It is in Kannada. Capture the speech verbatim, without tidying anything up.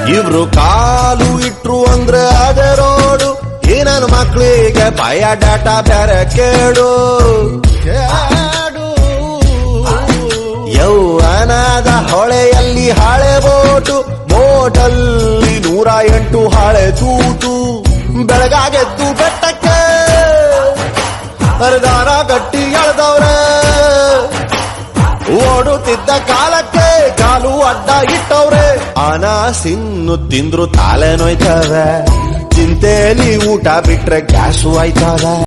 ಇವ್ರು ಕಾಲು ಇಟ್ರು ಅಂದ್ರೆ ಅದೇ ರೋಡು ಈ ನನ್ನ ಮಕ್ಳಿಗೆ ಭಯ ಡಾಟಾ ಬೇರೆ ಕೇಳು ಯೌವನದ ಹೊಳೆಯಲ್ಲಿ ಹಳೆ ಬೋಟು ಬೋಟಲ್ಲಿ ನೂರ ಎಂಟು ಹಳೆ ತೂತು ಬೆಳಗಾಗೆದ್ದು ಬೆಟ್ಟಕ್ಕೆ ಹರಿದಾರ ಗಟ್ಟಿ ಎಳೆದವ್ರೆ ಓಡುತ್ತಿದ್ದ ಕಾಲಕ್ಕೆ ಕಾಲು ಅಡ್ಡ ಇಟ್ಟವ್ರೆ ಅನ ಸಿನ್ನು ತಿಂದ್ರು ತಾಲೆ ನೋಯ್ತವೆ ಚಿಂತೆಲಿ ಊಟ ಬಿಟ್ರೆ ಗ್ಯಾಸು ಆಯ್ತದ